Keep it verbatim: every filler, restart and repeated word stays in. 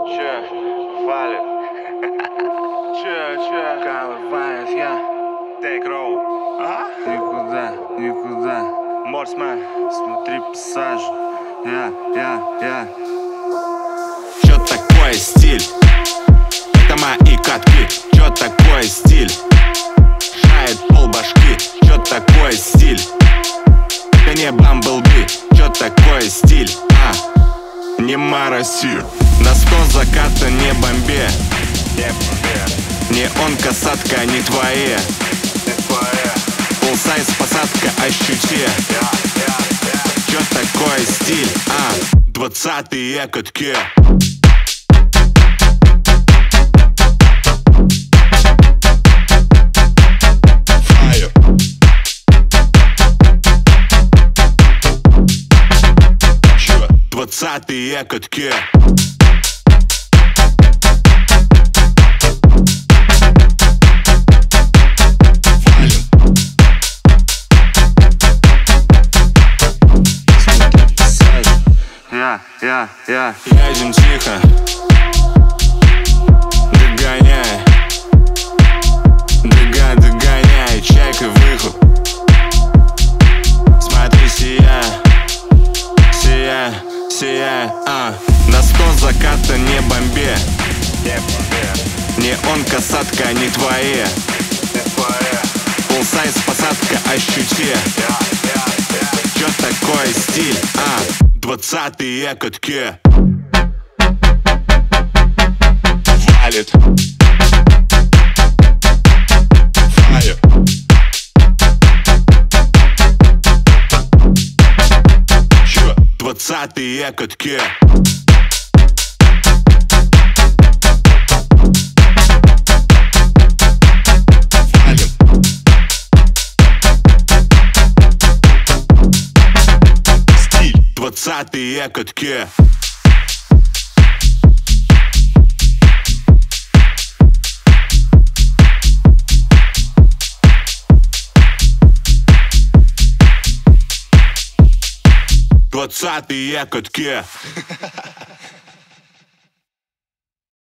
Че, валит? Че, че? Колываюсь я. Take roll. А? Никуда, никуда. Морсмен. Смотри, пассаж. Я, я, я. Чё такое стиль? Это мои катки. Чё такое стиль? Шает полбашки. Чё такое стиль? Это не Бамблби. Чё такое стиль? А, не мараси. На сто заката не бомбе. Не бомбе. Не он касатка, не твои. Не твоя. Фулл-сайз посадка, ощути. Я, я, я. Чё такое стиль? А, двадцатые катки. Двадцатые катки. Я, я, я. Едем тихо, догоняй, дога, догоняй, чайка выход. Смотри, сия, сия, сия, а. На сто заката не бомбе. Не бомбе. Не он касатка, не твои. Не твоя. Фулл-сайз посадка, ощути. Я, я, я. Чё такое стиль? А, двадцатые катки. Валит. Фаер. Чё? Двадцатые катки. Двадцатые катки. Двадцатые катки.